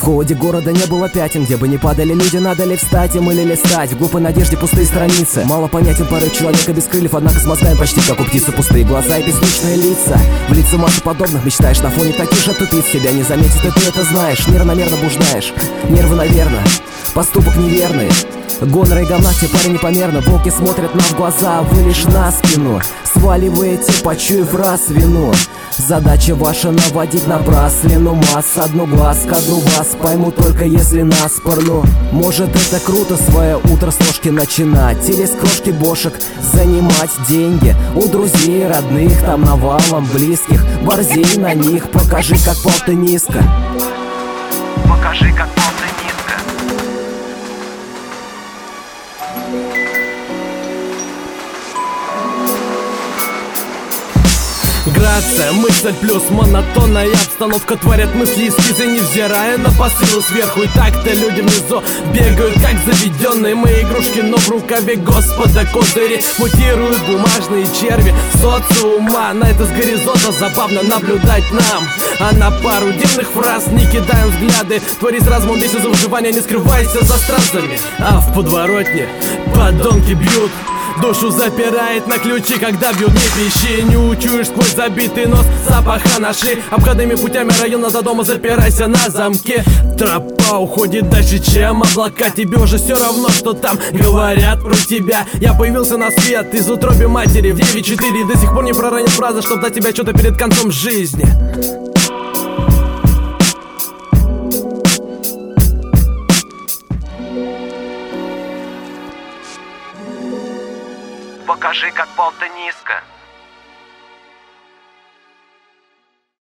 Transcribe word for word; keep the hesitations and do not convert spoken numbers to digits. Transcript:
холоде города не было пятен, где бы не падали люди, надо ли встать им или листать. В глупой надежде пустые страницы. Мало понятен порыв человека без крыльев, однако с мозгами почти как у птицы. Пустые глаза и беспечные лица. В лица массы подобных мечтаешь на фоне таких же тупиц. Тебя не заметит, и ты это знаешь. Неравномерно буждаешь. Нервы, наверное. Поступок неверный. Гонора и говна тебе, парень, непомерно. Волки смотрят нам в глаза, а вы лишь на спину сваливаете, почуяв раз вину. Задача ваша наводить на браслину масс. Одну глазка, одну вас пойму только если наспорну. Может это круто свое утро с ложки начинать, или с крошки бошек занимать деньги у друзей, родных, там навалом близких. Борзей на них, покажи, как пал ты низко. Покажи, как пал ты низко. Грация, мысль плюс монотонная обстановка творят мысли и эскизы, невзирая на посылы сверху. И так-то люди внизу бегают как заведенные мои игрушки, но в рукаве Господа козыри мутируют бумажные черви социума. На это с горизонта забавно наблюдать нам, а на пару дивных фраз не кидаем взгляды. Твори с разумом, бейся за выживание, не скрывайся за стразами. А в подворотне подонки бьют, душу запирает на ключи, когда бьют, не пищи. Не учуешь сквозь забитый нос запаха нашли. Обходными путями района до дома запирайся на замке. Тропа уходит дальше, чем облака. Тебе уже все равно, что там говорят про тебя. Я появился на свет из утроби матери в девять четыре. До сих пор не проронил фразы, чтоб дать тебе что-то перед концом жизни. Покажи, как пал ты низко.